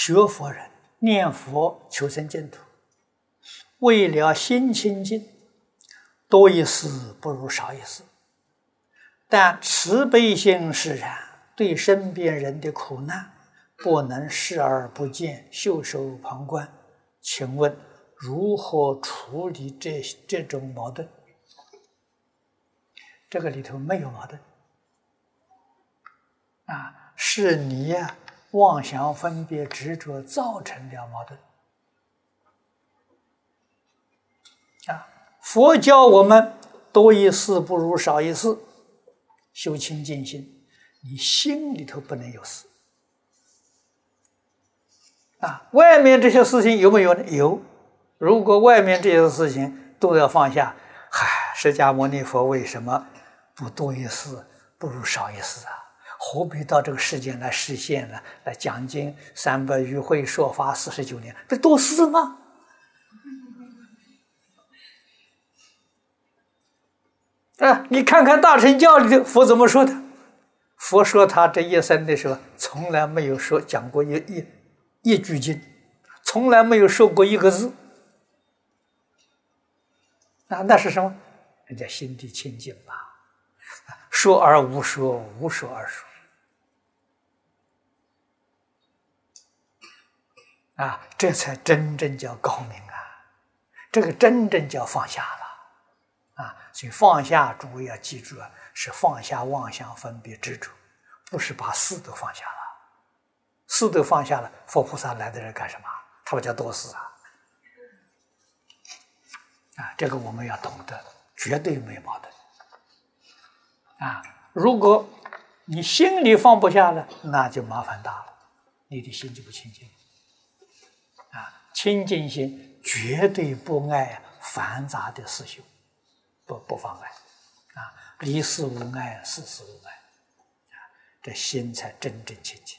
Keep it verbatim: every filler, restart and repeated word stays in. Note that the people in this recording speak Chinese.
学佛人念佛求生净土，为了心清净，多一事不如少一事。但慈悲心使然，对身边人的苦难不能视而不见，袖手旁观。请问如何处理这这种矛盾？这个里头没有矛盾啊，是你呀、啊、妄想分别执着造成了矛盾啊。佛教我们多一事不如少一事，修清净心，你心里头不能有事啊。外面这些事情有没有呢？有。如果外面这些事情都要放下，嗨，释迦牟尼佛为什么不多一事不如少一事啊？何必到这个世间来实现呢？来讲经三百余会，说法四十九年，这多事吗？啊，你看看大乘教里的佛怎么说的？佛说他这一生的时候，从来没有说讲过一一一句经，从来没有说过一个字。啊，那是什么？人家心地清净嘛，说而无说，无说而说。啊，这才真正叫高明啊！这个真正叫放下了啊！所以放下，诸位要记住啊，是放下妄想分别执着，不是把事都放下了。事都放下了，佛菩萨来的人干什么？他不叫多事啊！啊，这个我们要懂得，绝对没有矛盾啊！如果你心里放不下了，那就麻烦大了，你的心就不清净啊！清净心绝对不爱繁杂的事修，不不妨碍啊！离事无碍，事事无碍啊！这心才真正清净。